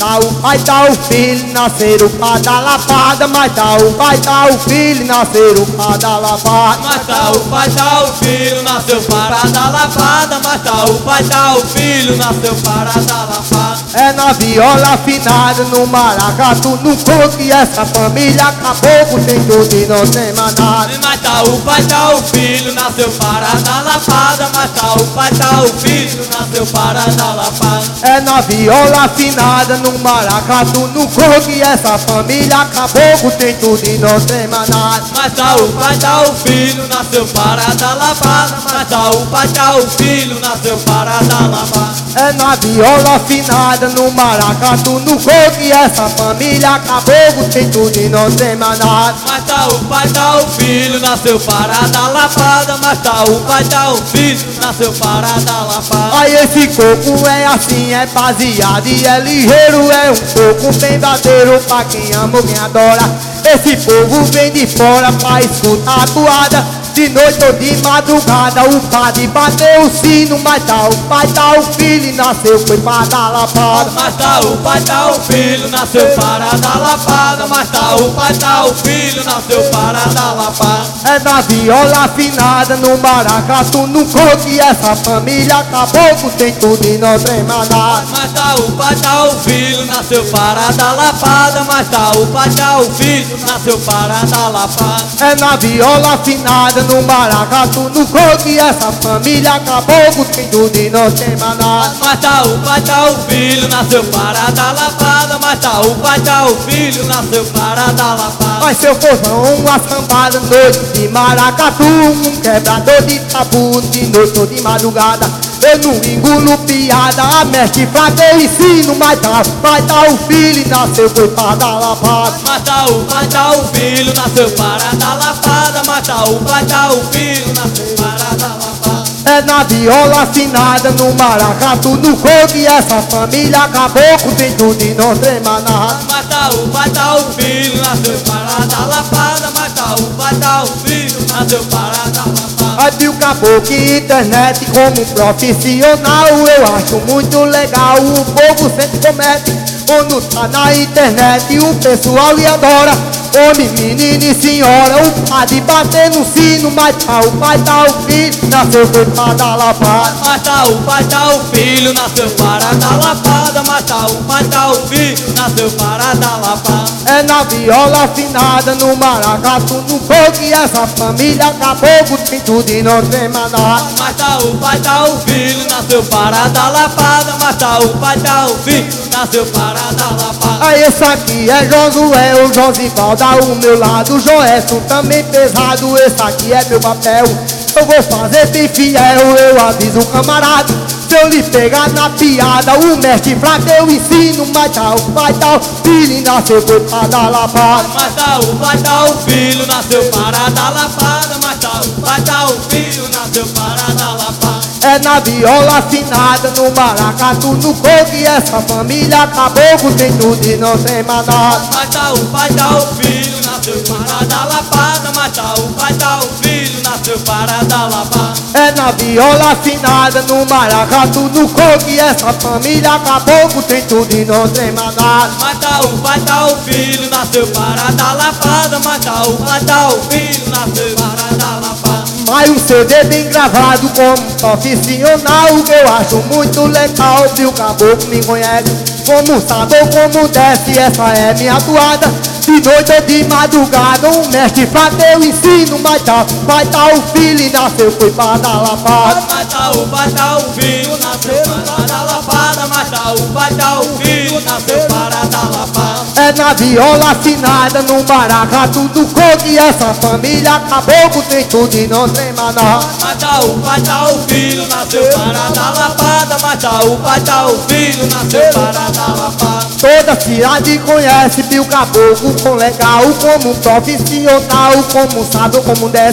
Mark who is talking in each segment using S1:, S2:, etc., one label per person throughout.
S1: Tá o pai, tá o filho, nasceram pra dar lapada. Mas tá o pai, tá o filho, nasceram pra dar lapada.
S2: Mas tá o pai, tá o filho, nasceu para dar lapada. Mas tá o pai, tá o filho, nasceu para dar lapada.
S1: É na viola afinada, no maracatu, no coco. E essa família acabou, tem tudo e não tem mais nada.
S2: Mas tá o pai, tá o filho, nasceu para dar lapada. Mas tá o pai, tá o filho, nasceu para dar lapada.
S1: É na viola afinada, no maracatu, no coco. E essa família acabou, tem tudo e não tem mais nada.
S2: Mas tá o pai, tá o filho, nasceu para dar lapada. Mas tá o pai, tá o filho, nasceu para dar lapada.
S1: É na viola afinada, no maracatu, no coco. E essa família acabou, tem tudo e não tem mais nada.
S2: Mas tá o pai, tá o filho, nasceu para dar lapada. Mas tá o pai, tá o filho, nasceu para dar lapada.
S1: Aí esse coco é assim, é baseado e é ligeiro. É um coco bem verdadeiro pra quem ama, quem adora. Esse povo vem de fora pra escutar a toada. De noite ou de madrugada o padre bateu o sino. Mas tá o pai, tá o filho, nasceu foi para dar lapada.
S2: Mas tá o pai, tá o filho, nasceu para dar lapada. Mas tá o pai, tá o filho, nasceu para dar lapada.
S1: É na viola afinada, no maracatu, no coco. E essa família acabou, tem tudo e não tem mais nada.
S2: Mas tá o pai, tá o filho, nasceu para dar lapada. Mas tá o pai, tá o filho, nasceu para dar lapada.
S1: É na viola afinada, no maracatu, no coco. E essa família acabou, tem tudo e não tem mais nada.
S2: Mas tá o pai, tá o filho, nasceu para dar lapada. Mas tá o pai, tá o filho, nasceu para dar lapada.
S1: Mas se eu for uma sambada, noite de maracatu, um quebrador de tabu, de noite ou de madrugada. Eu não engulo piada, a mestre fraca eu ensino. Mas tá, vai tá o filho, nasceu foi para dar lapada.
S2: Mas tá o pai, tá o filho, nasceu para dar lapada. Mas tá o pai, tá o filho, nasceu para dar lapada.
S1: É na viola afinada, no maracatu, no coco. E essa família acabou, tem tudo e não tem mais nada.
S2: Mas tá o pai, tá o filho, nasceu para dar lapada. Mas tá o pai, tá o filho, nasceu para dar lapada.
S1: Aí o caboclo internet como profissional, eu acho muito legal, o povo sempre comete. Quando tá na internet o pessoal lhe adora. Homem, menino e senhora, o padre bater no sino. Mas tá o pai, tá o filho, nasceu foi para dar lapada.
S2: Mas tá o pai, tá o filho, nasceu para dar lapada. Mas tá o pai, tá o filho, nasceu para dar lapada.
S1: É na viola afinada, no maracatu, no coco. E essa família acabou, tem tudo e não tem mais nada.
S2: Mas tá o pai, tá o filho, nasceu para dar lapada. Mas tá o pai, tá o filho, nasceu para dar lapada.
S1: Aí esse aqui é Josué, o Josivaldo ao meu lado, o Joelson também pesado. Esse aqui é meu papel, eu vou fazer bem fiel. Eu aviso o camarada, se eu lhe pegar na piada, o mestre fraco eu ensino. Mas tá o pai, tá o filho, nasceu foi para dar lapada.
S2: Mas tá o pai, tá o filho, nasceu para dar lapada. Mas tá o pai, tá o filho, nasceu para dar lapada.
S1: É na viola afinada, no maracatu, no coco. E essa família acabou, tem tudo e não tem mais nada.
S2: Mas tá o pai, tá o filho, nasceu para dar lapada. Mas tá o pai, tá o filho, nasceu para dar lapada.
S1: É na viola afinada, no maracatu, no coco. E essa família acabou, tem tudo e não tem mais nada.
S2: Mas tá o pai, tá o filho, nasceu para dar lapada. Mas tá o pai, tá o filho, nasceu para dar lapada.
S1: Mas um CD bem gravado como profissional, que eu acho muito legal. Se o caboclo me conhece, como sabe ou como desce, essa é minha toada. De noite ou de madrugada, um mestre fraco eu ensino. Mas tá, vai tá o filho, nasceu foi para dar lapada.
S2: Mas tá o pai, tá o filho, nasceu para dar lapada. Mas tá o pai, tá o filho, nasceu para dar lapada.
S1: É na viola afinada, no maracatu, no coco. E essa família acabou, tem tudo e não tem mais nada.
S2: Mas tá o pai, tá o filho, nasceu para dar lapada. Mas tá o pai, tá o filho, nasceu para dar lapada.
S1: Toda cidade conhece Pio Caboclo com legal, como profissional, como sabe ou como desce.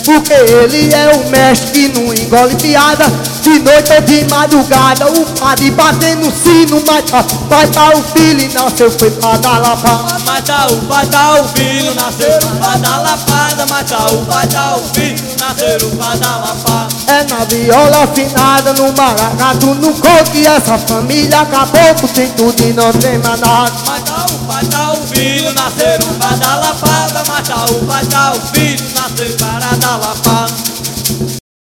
S1: porque ele é o mestre que não engole piada. De noite ou de madrugada, o padre batendo sino, vai dar o filho e nasceu foi pra dar lapada.
S2: Mata o pai, dá o filho, nasceu pra dar lapada. Mata o pai, dá o filho, nasceu pra dar lapada.
S1: É na viola afinada, no maracatu, no coque, essa família acabou com tem tudo e não tem mais nada.
S2: Mata o pai, dá o filho, nasceu pra dar lapada. Mata o pai, dá o filho, nasceu para dar lapada.